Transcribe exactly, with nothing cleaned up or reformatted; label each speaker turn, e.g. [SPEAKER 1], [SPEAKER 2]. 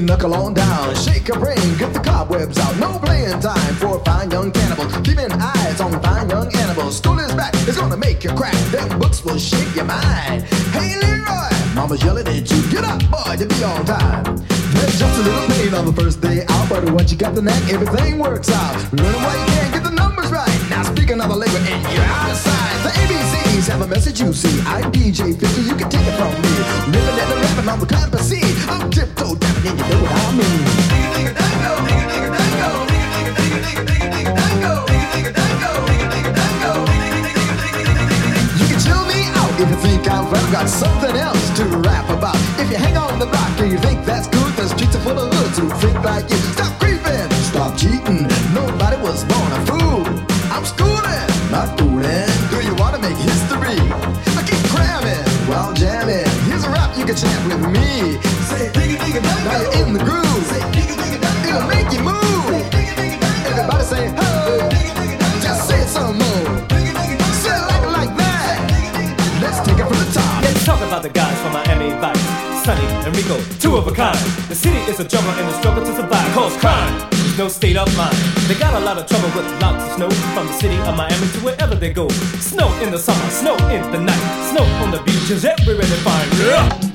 [SPEAKER 1] knuckle on down, shake a brain, get the cobwebs out. No playing time for fine young cannibals. Keeping eyes on fine young animals. School is back, it's gonna make you crack. Them books will shape your mind. Hey Leroy, mama's yelling at you. Get up, boy, to be on time. There's just a little pain on the first day out, but once you got the knack, everything works out. Learning why you can't get the numbers right. Now speak another language and you're outside. The A B Cs have a message you see. I'm D J fifty, you can take it from me. Living and rapping on the campus C. I'm tiptoe dapping and you know what I mean. Digga digga dango, digga digga dango, digga digga digga digga digga dango, digga digga dango, digga digga dango, digga digga digga digga digga. You can chill me out if you think I've got something else to rap about. If you hang on the block and you think that's good, the streets are full of hoods who think like you. Stop creeping, stop cheating. Nobody was born a fool. I'm schooling, not fooling. Do you want to make history? I keep cramming while jamming. Here's a rap you can chant with me. Say digga digga dango. Now you're in the groove. Say digga digga dango. It'll make you move. Say digga digga dango. Everybody say ho. Digga digga dango. Just say it some more. Digga digga dango. Say it like, like that. Digga digga dango. Let's take it from the top.
[SPEAKER 2] Let's talk about the guys from Miami Vice. Sonny and Rico, two of a kind. The city is a jungle and the struggle to survive cause crime. There's no state of mind. They got a lot of trouble with lots of snow from the city of Miami to wherever they go. Snow in the summer, snow in the night, snow on the beaches everywhere they find. Yeah.